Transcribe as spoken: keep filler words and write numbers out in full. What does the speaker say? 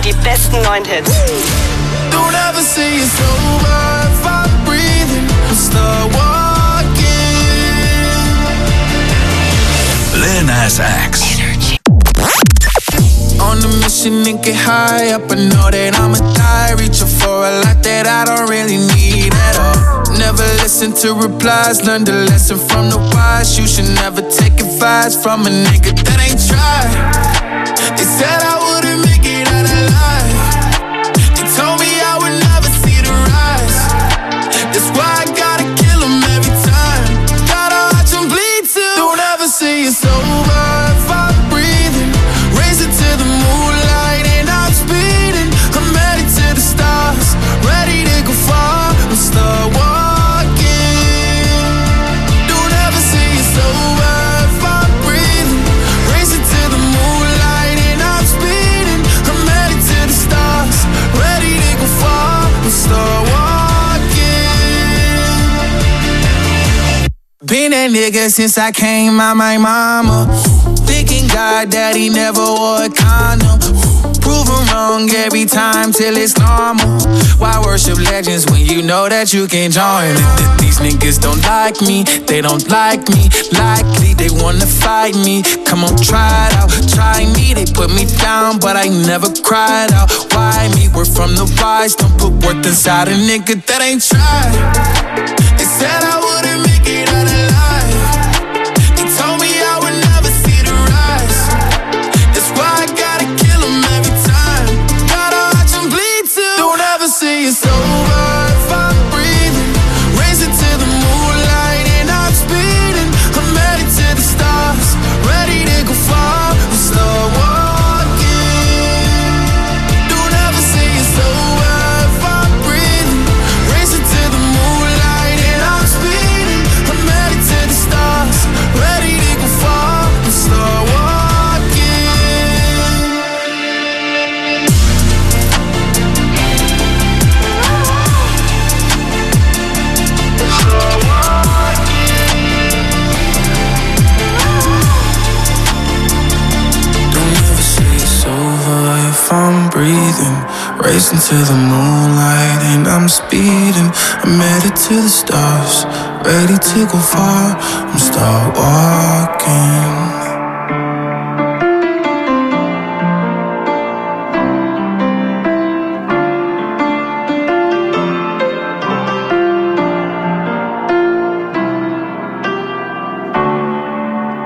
die besten neuen Hits. Don't ever say it's over if I'm breathing. I'll start walking. Lil Nas X. On a mission and get high up. I know that I'ma die, reaching for a lot that I don't really need at all. Never listen to replies, learn the lesson from the wise. You should never take advice from a nigga that ain't tried. They said I wouldn't make it out alive. They told me I would never see the rise. That's why I gotta kill them every time. Gotta watch them bleed too. Don't ever say it's over if I'm breathing. Raise it to the moonlight and I'm speeding. I'm headed to the stars, ready to go far. I'm start walking. Don't ever say it's over if I'm breathing. Raise it to the moonlight and I'm speeding. I'm headed to the stars, ready to go far. I'm start walking. Been that nigga since I came out my mama. Thinking God that he never wore a condom. Proven wrong every time till it's normal. Why worship legends when you know that you can join them? These niggas don't like me, they don't like me. Likely they wanna fight me. Come on, try it out, try me. They put me down, but I never cried out. Why me? We're from the wise. Don't put worth inside a nigga that ain't tried. They said I wouldn't make it out alive. They told me I would never see the rise. That's why I gotta kill them every time. Gotta watch them bleed too. Don't ever say it's over if I'm breathing. Raise it to the moonlight and I'm speeding. I'm headed to the stars, ready to go far. I'm start walking. Don't ever say it's over if I'm breathing. Raise it to the moonlight and I'm speeding. I'm headed to the stars, ready to go far. I'm start walking. If I'm breathing, racing to the moonlight and I'm speeding. I'm headed to the stars, ready to go far. I'm start walking.